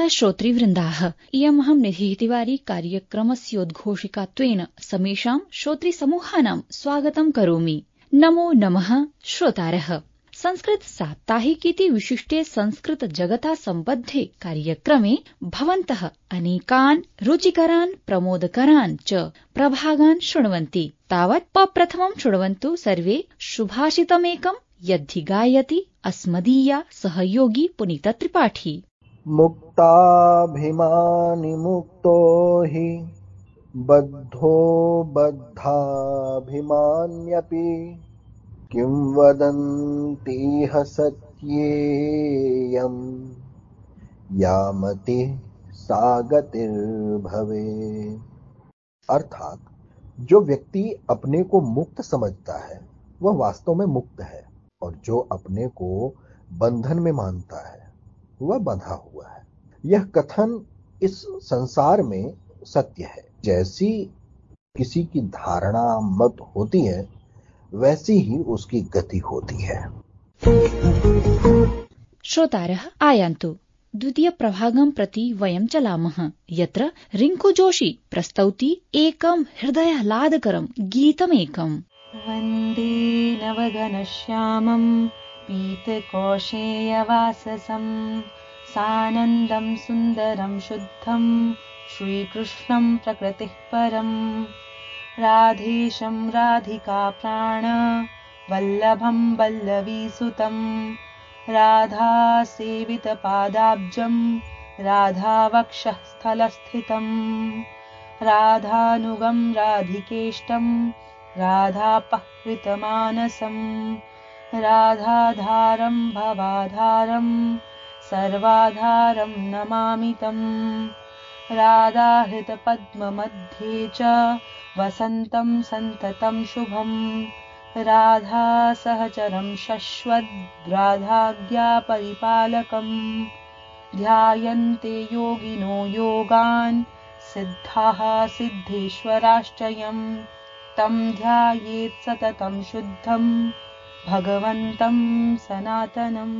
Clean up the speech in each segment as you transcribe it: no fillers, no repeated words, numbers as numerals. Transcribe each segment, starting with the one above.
श्रोतृवृन्दाः, इयमहं निधिः तिवारी कार्यक्रमस्योद्घोषिकात्वेन समेषां श्रोतृसमूहानां स्वागतं करोमि। नमो नमः श्रोतारः। संस्कृत साप्ताहिकीति विशिष्टे संस्कृत जगता सम्बद्धे कार्यक्रमे भवन्तः अनेकान् रुचिकरान् प्रमोदकरान् च प्रभागान् शृण्वन्ति। तावत् प्रथमं शृण्वन्तु सर्वे सुभाषितमेकं यद्धि गायति अस्मदीया सहयोगी पुनीता त्रिपाठी। मुक्ताभिमानि मुक्तो हि बद्धो बद्धाभिमान्यपि किं वदन्तीह सत्येयं यामति सा गतिर्भवे। अर्थात जो व्यक्ति अपने को मुक्त समझता है वह वास्तव में मुक्त है, और जो अपने को बंधन में मानता है वह बंधा हुआ है। यह कथन इस संसार में सत्य है। जैसी किसी की धारणा मत होती है वैसी ही उसकी गति होती है। श्रोतारः आयान्तु द्वितीय प्रभागं प्रति वयं चलामः, यत्र रिंकु जोशी प्रस्तौति एकं हृदयाह्लादकरं गीतमेकम्। वन्दे नवघनश्यामं पीतकौशेयवाससं सानन्दं सुन्दरं शुद्धं श्रीकृष्णं प्रकृतिः परं राधेशं राधिका प्राण वल्लभं वल्लवीसुतं राधा सेवितपादाब्जं राधावक्षः स्थलस्थितं राधानुगं राधिकेष्टं राधापहृतमानसं राधाधारं भवाधारं सर्वाधारं नमामि तम् राधाहृतपद्ममध्ये च वसन्तं सन्ततं शुभं राधा सहचरं शश्वद्राधाज्ञा परिपालकं ध्यायन्ते योगिनो योगान् सिद्धाः सिद्धेश्वराश्चयं तं ध्यायेत् सततं शुद्धं भगवन्तं सनातनम्।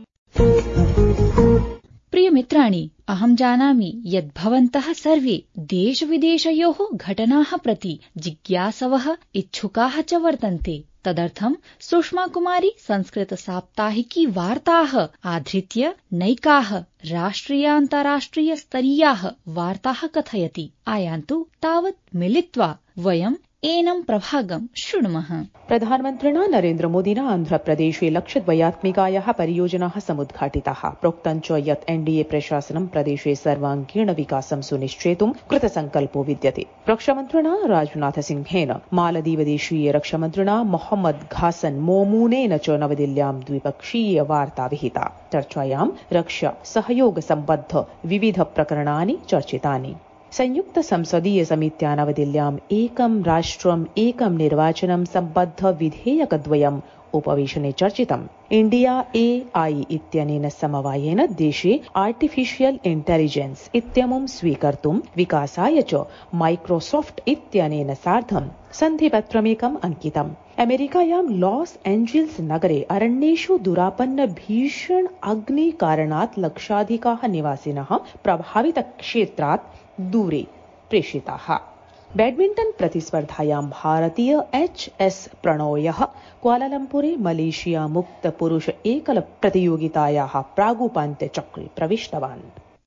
प्रिय मित्राणि, अहं जानामि यत् भवन्तः सर्वे देशविदेशयोः घटनाः प्रति जिज्ञासवः इच्छुकाः च वर्तन्ते। तदर्थं सुषमा कुमारी संस्कृत साप्ताहिकी वार्ताः आधृत्य नैकाः राष्ट्रियान्ताराष्ट्रिय स्तरीयाः वार्ताः कथयति। आयान्तु तावत् मिलित्वा वयम् एनं प्रभागं शृणुमः। प्रधानमन्त्रिणा नरेन्द्र मोदिना आन्ध्रप्रदेशे लक्षद्वयात्मिकायाः परियोजनाः समुद्घाटिताः। प्रोक्तं च यत् एनडीए प्रशासनं प्रदेशे सर्वाङ्गीण विकासं सुनिश्चेतुं कृतसङ्कल्पो विद्यते। रक्षामन्त्रिणा राजनाथ सिंहेन मालदीवदेशीय रक्षामन्त्रिणा मोहम्मद घासन मोमूनेन च नवदिल्ल्यां द्विपक्षीय वार्ता विहिता। चर्चायां रक्षा सहयोग सम्बद्ध विविध प्रकरणानि चर्चितानि। संयुक्त संसदीय समित्या नवदिल्ल्याम् एकं राष्ट्रम् एकं निर्वाचनं सम्बद्ध विधेयकद्वयम् उपवेशने चर्चितम्। इंडिया AI इत्यनेन समवायेन देशे आर्टिफिशियल् इंटेलिजेन्स् इत्यमुं स्वीकर्तुं विकासाय च माइक्रोसॉफ्ट इत्यनेन सार्धं सन्धिपत्रमेकम् अंकितम्। अमेरिकायां लॉस एंजेल्स नगरे अरण्येषु दुरापन्न भीषण अग्निकारणात् लक्षाधिकाः निवासिनः प्रभावितक्षेत्रात् दूरे प्रेषिताः। बैडमिंटन प्रतिस्पर्धायां भारतीय HS प्रणोयः क्वालालम्पुरे मलेशिया मुक्त पुरुष एकल प्रतियोगितायाः प्रागुपान्त्यचक्रे प्रविष्टवान्।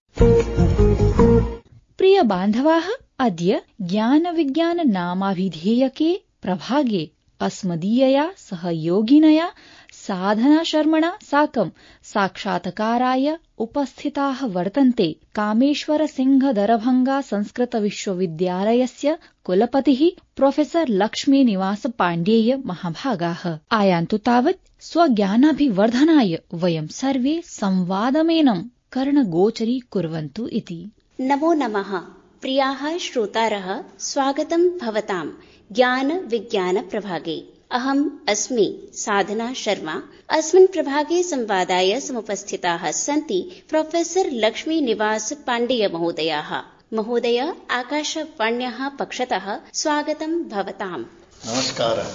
प्रिय बान्धवाः, अद्य ज्ञान विज्ञान नामाभिधेयके प्रभागे अस्मदीयया सहयोगिनया साधना शर्मणा साकं साक्षात्काराय उपस्थिताः वर्तन्ते कामेश्वर सिंह दरभंगा संस्कृत विश्वविद्यालयस्य कुलपतिः प्रोफेसर लक्ष्मी निवास पाण्डेय महाभागाः। आयान्तु तावत् स्वज्ञानाभिवर्धनाय वयं सर्वे संवादमेनं कर्णगोचरी कुर्वन्तु इति। नमो नमः प्रियाः श्रोतारः, स्वागतं भवतां ज्ञान विज्ञान प्रभागे। अहम् अस्मि साधना शर्मा। अस्मिन् प्रभागे संवादाय समुपस्थिताः सन्ति प्रोफेसर लक्ष्मी निवास पाण्डेय महोदयाः। महोदय, आकाशवाण्याः पक्षतः स्वागतं भवताम्। नमस्कारः।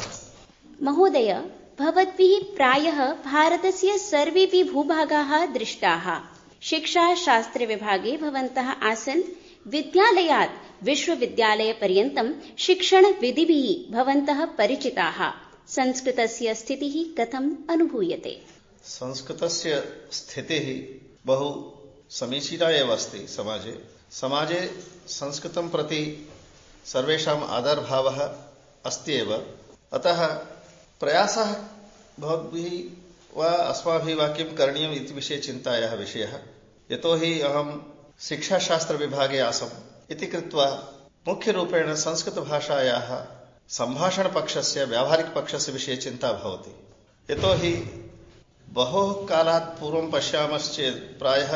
महोदय, भवद्भिः प्रायः भारतस्य सर्वेऽपि भूभागाः दृष्टाः। शिक्षाशास्त्रविभागे भवन्तः आसन्। विद्यालयात् विश्वविद्यालयपर्यन्तं शिक्षणविधिभिः भवन्तः परिचिताः। संस्कृतस्य स्थितिः कथम् अनुभूयते? संस्कृतस्य स्थितिः बहु समीचीना एव अस्ति। समाजे संस्कृतं प्रति सर्वेषाम् आदरभावः अस्ति एव। अतः प्रयासः भवद्भिः वा अस्माभिः वा किं करणीयम् इति विषये चिन्तायाः विषयः। यतोहि अहं शिक्षाशास्त्रविभागे आसम् इति कृत्वा मुख्यरूपेण संस्कृतभाषायाः सम्भाषणपक्षस्य व्यावहारिकपक्षस्य विषये चिन्ता भवति। यतोहि बहु कालात् पूर्वं पश्यामश्चेत् प्रायः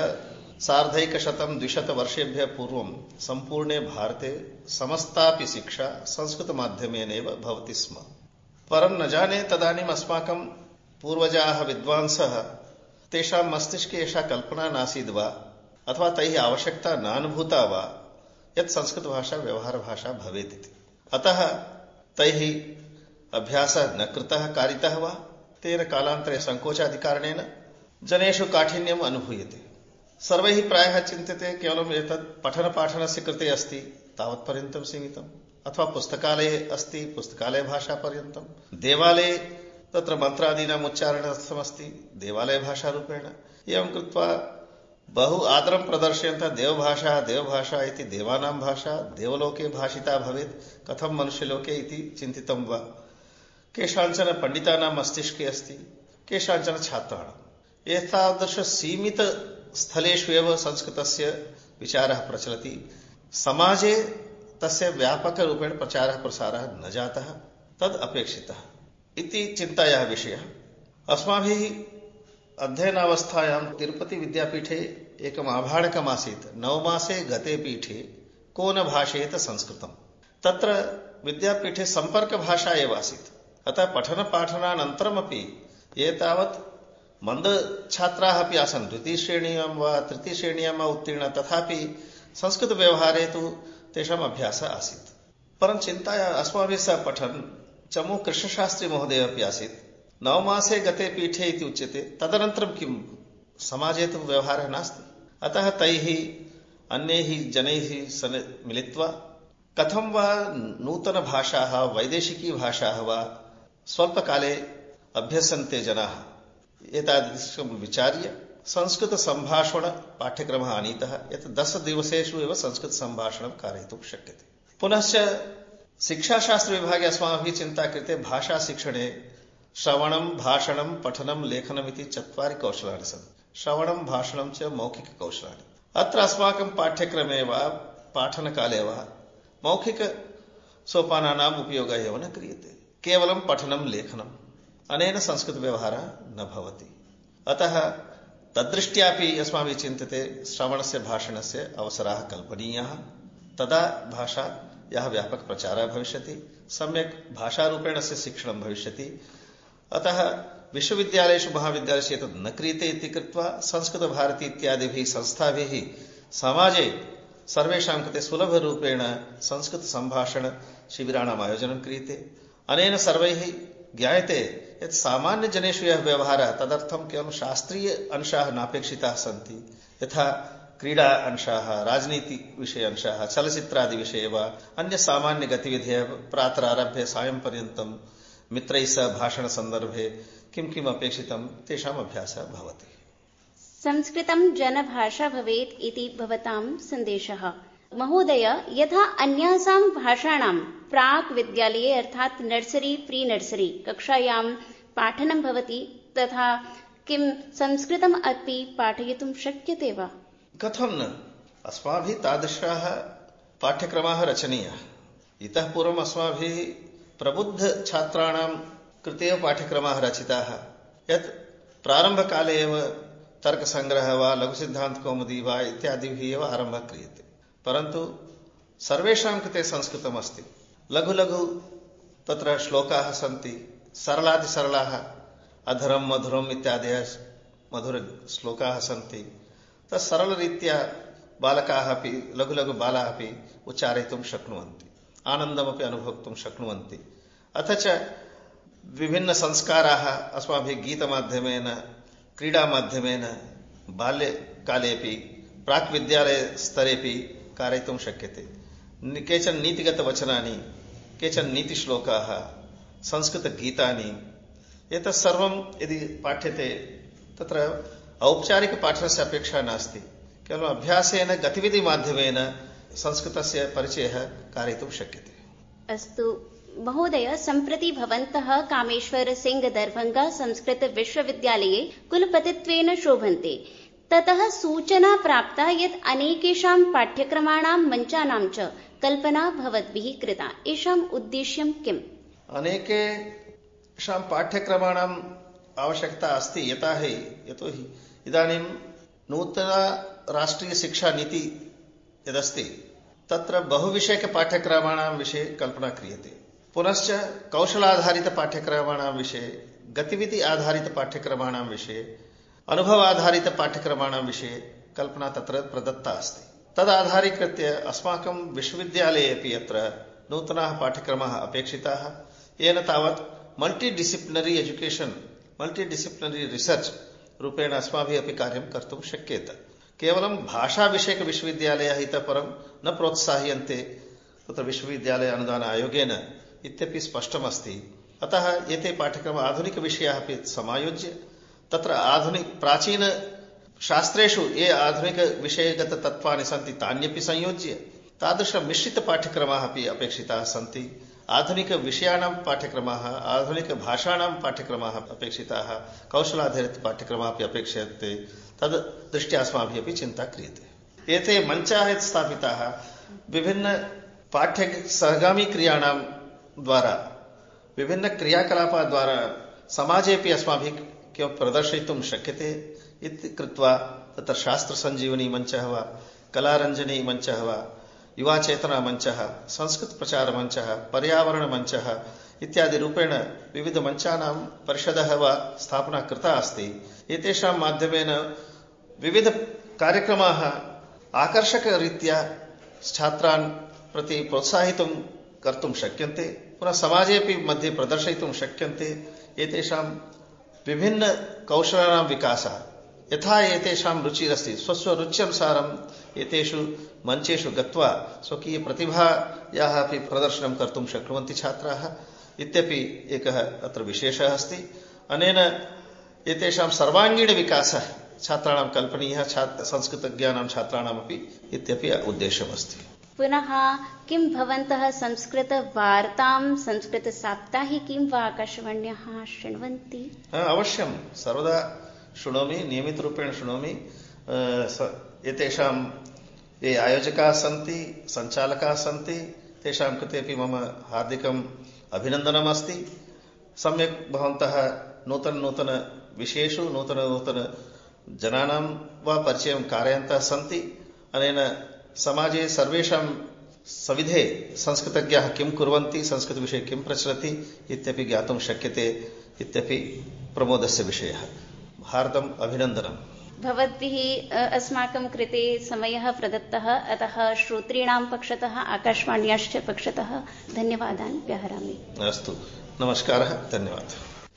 150-200 वर्षेभ्यः पूर्वं सम्पूर्णे भारते समस्तापि शिक्षा संस्कृतमाध्यमेनैव भवति स्म। परं न जाने तदानीम् अस्माकं पूर्वजाः विद्वांसः तेषां मस्तिष्के एषा कल्पना नासीद् वा अथवा तैः आवश्यकता नानुभूता वा यत् संस्कृतभाषा व्यवहारभाषा भवेत् इति। अतः तैः अभ्यासः न कृतः कारितः वा तेन कालान्तरे संकोचादिकारणेन जनेषु काठिन्यम् अनुभूयते। सर्वैः प्रायः चिन्त्यते केवलम् एतत् पठनपाठनस्य कृते अस्ति तावत्पर्यन्तं सीमितम्, अथवा पुस्तकालये अस्ति पुस्तकालयभाषापर्यन्तं, देवालये तत्र मन्त्रादीनाम् उच्चारणार्थमस्ति देवालयभाषारूपेण। एवं कृत्वा बहु आदरं प्रदर्शयन्तः देवभाषा इति देवानां भाषा देवलोके भाषिता भवेत्, कथं मनुष्यलोके इति चिन्तितं वा? केषाञ्चन पण्डितानां मस्तिष्के अस्ति, केषाञ्चन छात्राणाम्। एतादृश सीमित स्थलेषु एव संस्कृतस्य विचारः प्रचलति। समाजे तस्य व्यापकरूपेण प्रचारः प्रसारः न जातः, तद् अपेक्षितः इति चिन्तायाः विषयः। अस्माभिः अध्ययनावस्थायां तिरुपति विद्यापीठे एकम् आभाणकम् आसीत्, 9 मासे गते पीठे को न भाषेत संस्कृतम्। तत्र विद्यापीठे सम्पर्कभाषा एव आसीत्। अतः पठनपाठनानन्तरमपि एतावत् मन्दछात्राः अपि आसन्, 2य-श्रेण्यां वा 3य-श्रेण्यां वा उत्तीर्ण, तथापि संस्कृतव्यवहारे तु तेषाम् अभ्यासः आसीत्। परं चिन्ताया अस्माभिः सह पठन् चमू कृष्णशास्त्री महोदयः अपि आसीत्। 9 मासे गते पीठे इति उच्यते, तदनन्तरं किं समाजे तु व्यवहारः नास्ति। अतः तैः अन्यैः जनैः मिलित्वा कथं वा नूतनभाषाः वैदेशिकी भाषाः वा स्वल्पकाले अभ्यसन्ते जनाः, एतादृशं विचार्य संस्कृतसम्भाषण पाठ्यक्रमः आनीतः, यत् 10 दिवसेषु एव संस्कृतसम्भाषणं कारयितुं शक्यते। पुनश्च शिक्षाशास्त्रविभागे अस्माभिः चिन्ता कृते भाषाशिक्षणे श्रवणं भाषणं पठनं लेखनम् इति 4 कौशलानि सन्ति। श्रवणं भाषणं च मौखिककौशलानि। अत्र अस्माकं पाठ्यक्रमे वा पाठनकाले वा मौखिकसोपानानाम् उपयोगः एव न क्रियते, केवलं पठनं लेखनम्। अनेन संस्कृतव्यवहारः न भवति। अतः तद्दृष्ट्यापि अस्माभिः चिन्त्यते श्रवणस्य भाषणस्य अवसराः कल्पनीयाः, तदा भाषायाः व्यापकप्रचारः भविष्यति, सम्यक् भाषारूपेण अस्य शिक्षणं भविष्यति। अतः विश्वविद्यालयेषु महाविद्यालयेषु एतत् न क्रियते इति कृत्वा संस्कृतभारती इत्यादिभिः संस्थाभिः समाजे सर्वेषां कृते सुलभरूपेण संस्कृतसम्भाषणशिबिराणाम् आयोजनं क्रियते। अनेन सर्वैः ज्ञायते यत् सामान्यजनेषु यः व्यवहारः तदर्थं केवलं शास्त्रीय अंशाः नापेक्षिताः सन्ति, यथा क्रीडा अंशाः, राजनीतिविषय अंशाः, चलचित्रादिविषये वा अन्य सामान्यगतिविधयः प्रातरारभ्य सायं पर्यन्तं मित्रैः सह भाषणसन्दर्भे किं किम् अपेक्षितं तेषाम् अभ्यासः भवति। संस्कृतं जनभाषा भवेत् इति भवतां सन्देशः। महोदय, यथा अन्यासां भाषाणां प्राक् विद्यालये अर्थात् नर्सरी प्री नर्सरी कक्षायां पाठनं भवति, तथा किं संस्कृतम् अपि पाठयितुं शक्यते वा? कथं न, अस्माभिः तादृशाः पाठ्यक्रमाः रचनीयाः। इतः पूर्वम् अस्माभिः प्रबुद्धछात्राणां कृते एव पाठ्यक्रमाः रचिताः, यत् प्रारम्भकाले एव तर्कसङ्ग्रहः वा लघुसिद्धान्तकौमुदी वा इत्यादिभिः एव आरम्भः क्रियते। परन्तु सर्वेषां कृते संस्कृतम् अस्ति। लघु लघु तत्र श्लोकाः सन्ति, सरलातिसरलाः, अधरं मधुरम् इत्यादयः मधुरश्लोकाः सन्ति। तत् सरलरीत्या बालकाः अपि लघु लघु बालाः अपि उच्चारयितुं शक्नुवन्ति, आनन्दमपि अनुभोक्तुं शक्नुवन्ति। अथ च विभिन्नसंस्काराः अस्माभिः गीतमाध्यमेन क्रीडामाध्यमेन बाल्यकालेऽपि प्राक् विद्यालयस्तरेऽपि कारयितुं शक्यते। केचन नीतिगतवचनानि, केचन नीतिश्लोकाः, संस्कृतगीतानि, एतत् सर्वं यदि पाठ्यते तत्र औपचारिकपाठनस्य अपेक्षा नास्ति। केवलम् अभ्यासेन गतिविधिमाध्यमेन संस्कृतस्य परिचयः कारयितुं शक्यते। अस्तु महोदय, सम्प्रति भवन्तः कामेश्वर सिंह दरभंगा संस्कृत विश्वविद्यालये कुलपतित्वेन शोभन्ते। ततः सूचना प्राप्ता यत् अनेकेषां पाठ्यक्रमाणां मञ्चानां च कल्पना भवद्भिः कृता। एषाम् उद्देश्यं किम्? अनेकेषां पाठ्यक्रमाणाम् आवश्यकता अस्ति। यतोहि इदानीं नूतना राष्ट्रियशिक्षानीति यदस्ति तत्र बहुविषयकपाठ्यक्रमाणां विषये कल्पना क्रियते। पुनश्च कौशलाधारितपाठ्यक्रमाणां विषये, गतिविधि आधारितपाठ्यक्रमाणां विषये, अनुभवाधारितपाठ्यक्रमाणां विषये कल्पना तत्र प्रदत्ता अस्ति। तदाधारीकृत्य अस्माकं विश्वविद्यालये अपि अत्र नूतनाः पाठ्यक्रमाः अपेक्षिताः। येन तावत् मल्टीडिसिप्लिनरी एजुकेशन्, मल्टीडिसिप्लिनरी रिसर्च रूपेण अस्माभिः अपि कार्यं कर्तुं शक्येत। केवलं भाषाविषयकविश्वविद्यालयाः इतः परं न प्रोत्साह्यन्ते तत्र विश्वविद्यालय अनुदान आयोगेन इत्यपि स्पष्टमस्ति। अतः एते पाठ्यक्रमाः आधुनिकविषयाः अपि समायोज्य तत्र प्राचीन शास्त्रेषु ये आधुनिकविषयगततत्त्वानि सन्ति तान्यपि संयोज्य तादृशमिश्रितपाठ्यक्रमाः अपि अपेक्षिताः सन्ति। आधुनिकविषयाणां पाठ्यक्रमाः, आधुनिकभाषाणां पाठ्यक्रमाः अपेक्षिताः, कौशलाधारितपाठ्यक्रमाः अपि अपेक्ष्यन्ते। तद् दृष्ट्या अस्माभिः अपि चिन्ता क्रियते। एते मञ्चाः स्थापिताः विभिन्न सहगामी क्रियाणां द्वारा, विभिन्न क्रियाकलापद्वारा समाजे अपि अस्माभिः किमपि प्रदर्शयितुं शक्यते इति कृत्वा तत्र शास्त्रसञ्जीवनी मञ्चः वा, कलारञ्जनी मञ्चः वा, युवाचेतना मञ्चः, संस्कृतप्रचारमञ्चः, पर्यावरणमञ्चः इत्यादि रूपेण विविधमञ्चानां परिषदः वा स्थापना कृता अस्ति। एतेषां माध्यमेन विविधकार्यक्रमाः आकर्षकरीत्या छात्रान् प्रति प्रोत्साहितुं कर्तुं शक्यन्ते। पुनः समाजे अपि मध्ये प्रदर्शयितुं शक्यन्ते। एतेषां विभिन्नकौशलानां विकासः, यथा एतेषां रुचिरस्ति स्वस्वरुच्यनुसारम् एतेषु मञ्चेषु गत्वा स्वकीयप्रतिभायाः अपि प्रदर्शनं कर्तुं शक्नुवन्ति छात्राः इत्यपि एकः अत्र विशेषः अस्ति। अनेन एतेषां सर्वाङ्गीणविकासः छात्राणां कल्पनीयः, संस्कृतज्ञानां छात्राणामपि इत्यपि उद्देश्यमस्ति। पुनः किं भवन्तः संस्कृतवार्तां, संस्कृतसाप्ताहिकीं वा आकाशवाण्याः शृण्वन्ति? अवश्यं, सर्वदा शृणोमि, नियमितरूपेण शृणोमि। एतेषां ये आयोजकाः सन्ति, सञ्चालकाः सन्ति, तेषां कृते अपि मम हार्दिकम् अभिनन्दनमस्ति। सम्यक् भवन्तः नूतन विषयेषु नूतन जनानां वा परिचयं कारयन्तः सन्ति। अनेन समाजे सर्वेषां सविधे संस्कृतज्ञाः किं कुर्वन्ति, संस्कृतविषये किं प्रचलति इत्यपि ज्ञातुं शक्यते इत्यपि प्रमोदस्य विषयः। हार्दम् अभिनन्दनम्। भवद्भिः अस्माकं कृते समयः प्रदत्तः, अतः श्रोतॄणां पक्षतः, आकाशवाण्याश्च पक्षतः धन्यवादान् व्याहरामि। अस्तु, नमस्कारः, धन्यवादः।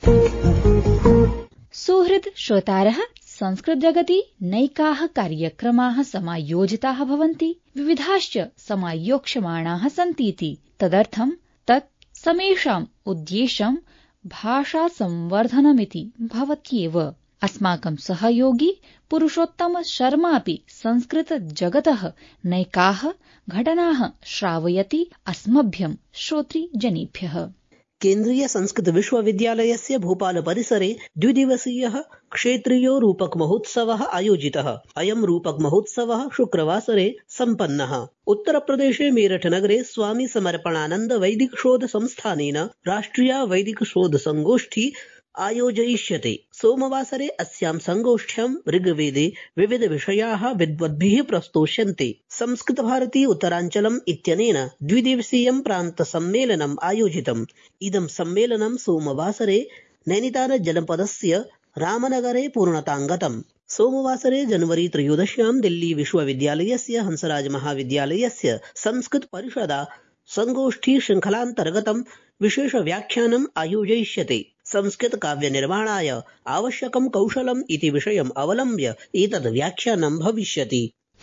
सुहृद श्रोतारः, संस्कृत जगति नैकाः कार्यक्रमाः समायोजिताः भवन्ति, विविधाश्च समायोक्ष्यमाणाः सन्तीति। तदर्थं तत् समेषाम् उद्देश्यं भाषासंवर्धनमिति भवत्येव। अस्माकं सहयोगी पुरुषोत्तम शर्मा अपि संस्कृत जगतः नैकाः घटनाः श्रावयति अस्मभ्यं श्रोतृजनेभ्यः। केन्द्रीय संस्कृत विश्वविद्यालयस्य भोपाल परिसरे द्विदिवसीयः क्षेत्रीयो रूपक महोत्सवः आयोजितः। अयं रूपक महोत्सवः शुक्रवासरे सम्पन्नः। उत्तरप्रदेशे मेरठ नगरे स्वामी समर्पणानन्द वैदिक शोध संस्थानेन राष्ट्रिया वैदिक शोध संगोष्ठी आयोजयिष्यते। सोमवासरे अस्यां संगोष्ठ्यां ऋग्वेदे विविध विषयाः विद्वद्भिः प्रस्तोष्यन्ते। संस्कृत भारती उत्तराञ्चलम् इत्यनेन द्विदिवसीयं प्रान्त सम्मेलनम् आयोजितम्। इदं सम्मेलनं सोमवासरे नैनीताल जनपदस्य रामनगरे पूर्णताङ्गतम्। सोमवासरे जनवरी 13 दिल्ली विश्वविद्यालयस्य हंसराज महाविद्यालयस्य संस्कृत परिषदा संगोष्ठी श्रृङ्खलान्तर्गतं विशेष व्याख्यानम् आयोजयिष्यते। संस्कृतकाव्यनिर्माणाय आवश्यकं कौशलम् इति विषयम् अवलम्ब्य एतद् व्याख्यानं भविष्यति।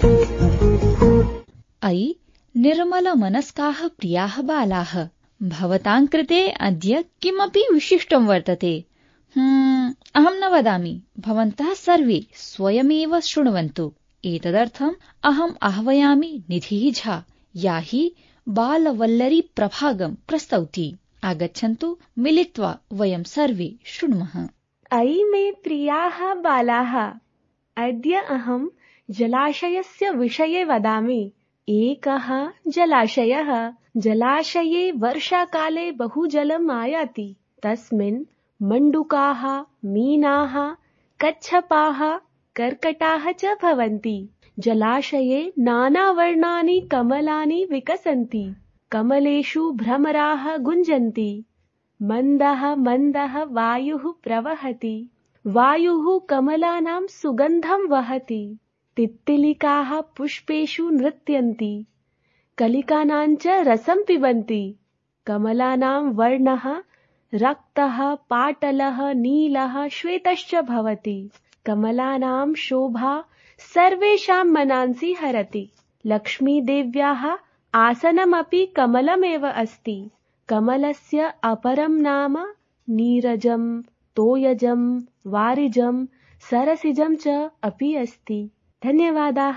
अयि निर्मलमनस्काः प्रियाः बालाः, भवतां कृते अद्य किमपि विशिष्टं वर्तते। अहं न वदामि, भवन्तः सर्वे स्वयमेव शृण्वन्तु। एतदर्थम् अहम् आह्वयामि निधिः झा, या हि बालवल्लरी प्रभागं प्रस्तौति। आगच्छन्तु, मिलित्वा वयं सर्वे शृण्मः। अयि मे प्रियाः बालाः, अद्य अहं जलाशयस्य विषये वदामि। एकः जलाशयः, जलाशये वर्षाकाले बहु जलम् आयाति। तस्मिन् मण्डुकाः, मीनाः, कच्छपाः, कर्कटाः च भवन्ति। जलाशये नानावर्णानि कमलानि विकसन्ति। कमलेषु भ्रमराः गुञ्जन्ति। मन्दः मन्दः वायुः प्रवहति। वायुः कमलानां सुगन्धं वहति। तित्तिलिकाः पुष्पेषु नृत्यन्ति। कलिकानां च रसं पिबन्ति। कमलानां वर्णः रक्तः, पाटलः, नीलः, श्वेतश्च भवति। कमलानां शोभा सर्वेषां मनांसि हरति। लक्ष्मीदेव्याः आसनमपि कमलमेव अस्ति। कमलस्य अपरं नाम नीरजं, तोयजं, वारिजं, सरसिजं च अपि अस्ति। धन्यवादाः।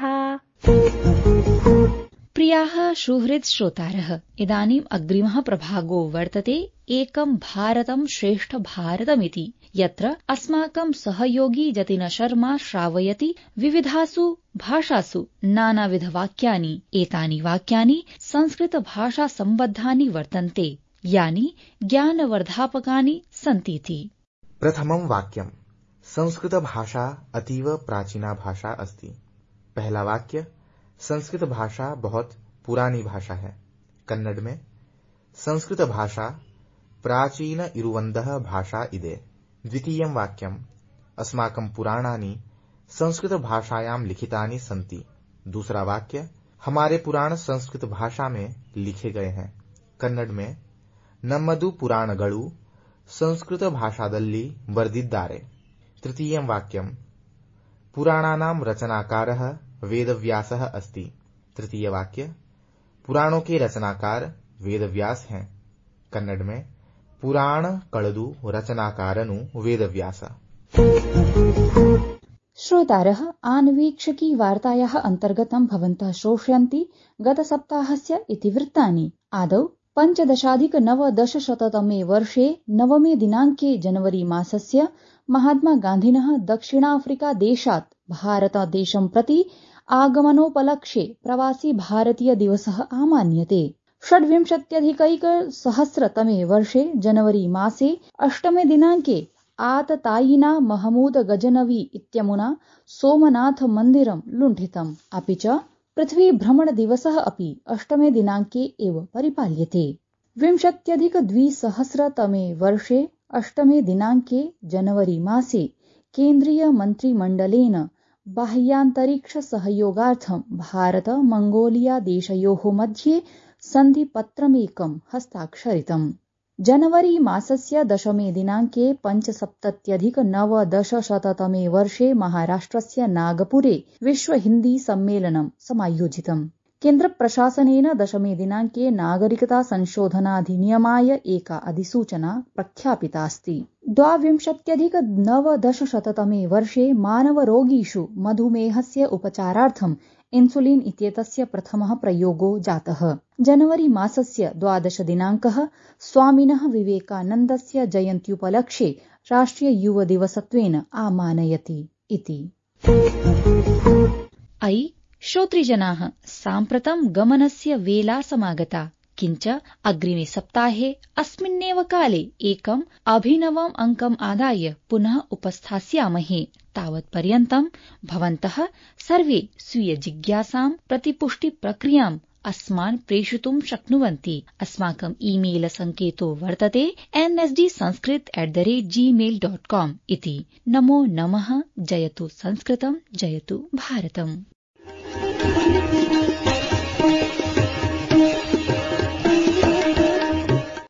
प्रियाः सुहृद श्रोतारः, इदानीम् अग्रिमः प्रभागो वर्तते एकं भारतं श्रेष्ठ भारतमिति, यत्र अस्माकं सहयोगी जतिन शर्मा श्रावयति विविधासु भाषासु नानाविधवाक्यानि। एतानि वाक्यानि संस्कृतभाषा सम्बद्धानि वर्तन्ते, यानि ज्ञानवर्धापकानि सन्तीति। प्रथमं वाक्यं, संस्कृतभाषा अतीव प्राचीना भाषा अस्ति। पहला वाक्य, संस्कृत भाषा बहुत पुरानी भाषा है। कन्नड़ में संस्कृत भाषा प्राचीन इरुवन्दः भाषा इदे। द्वितीयं वाक्यं, अस्माकं पुराणानि संस्कृत भाषायां लिखितानि सन्ति। दूसरा वाक्य, हमारे पुराण संस्कृत भाषा में लिखे गए हैं। कन्नड़ में नम्मदु पुराणगळु संस्कृत भाषादल्ली बर्दिद्दारे। तृतीयं वाक्यं, पुराणानां रचनाकारः वेदव्यासः अस्ति। तृतीय वाक्य, पुराणों के रचनाकार वेदव्यास हैं। कन्नड़ में पुराण कळदु रचनाकारनु वेदव्यास। श्रोतारः, आन्वीक्षकी वार्तायाः अन्तर्गतं भवन्तः श्रोष्यन्ति गतसप्ताहस्य इतिवृत्तानि। आदौ 15,919 वर्षे 9 दिनाङ्के जनवरी मासस्य महात्मा गान्धिनः दक्षिणाफ्रिकादेशात् भारतदेशं प्रति आगमनोपलक्ष्ये प्रवासी भारतीय दिवसः आमान्यते। 26,100 वर्षे जनवरी मासे 8 दिनाङ्के आततायिना महमूद गजनवी इत्यमुना सोमनाथ मन्दिरं लुण्ठितम्। अपि च पृथ्वी भ्रमण दिवसः अपि 8 दिनाङ्के एव परिपाल्यते। 20,200 वर्षे 8 दिनाङ्के जनवरी मासे केन्द्रीय मन्त्रिमण्डलेन बाह्यान्तरिक्ष सहयोगार्थं भारत मंगोलिया देशयोः मध्ये सन्धिपत्रमेकं हस्ताक्षरितम्। जनवरी मासस्य 10 दिनाङ्के 75,919 वर्षे महाराष्ट्रस्य नागपुरे विश्व हिन्दी सम्मेलनं समायोजितम्। केन्द्रप्रशासनेन 10 दिनाङ्के नागरिकता संशोधनाधिनियमाय एका अधिसूचना प्रख्यापितास्ति। 22,919 वर्षे मानवरोगीषु मधुमेहस्य उपचारार्थं इन्सुलिन् इत्येतस्य प्रथमः प्रयोगो जातः। जनवरी मासस्य 12 दिनाङ्कः स्वामिनः विवेकानन्दस्य जयन्त्युपलक्ष्ये राष्ट्रिययुवदिवसत्वेन आमानयति इति। अयि श्रोतृजनाः, साम्प्रतं गमनस्य वेला समागता, किञ्च अग्रिमे सप्ताहे अस्मिन्नेव काले एकम् अभिनवम् अङ्कम् आदाय पुनः उपस्थास्यामहे। तावत्पर्यन्तं भवन्तः सर्वे स्वीय जिज्ञासां प्रतिपुष्टिप्रक्रियाम् अस्मान् प्रेषितुं शक्नुवन्ति। अस्माकम् ईमेल सङ्केतो वर्तते nsdsanskrit@gmail.com इति। नमो नमः। जयतु संस्कृतं, जयतु भारतम्।